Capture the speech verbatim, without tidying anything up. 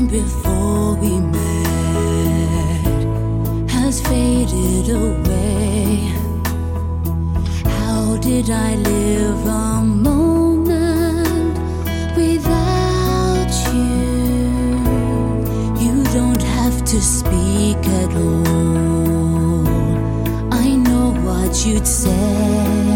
before we met has faded away. How did I live a moment without you? You don't have to speak at all. I know what you'd say.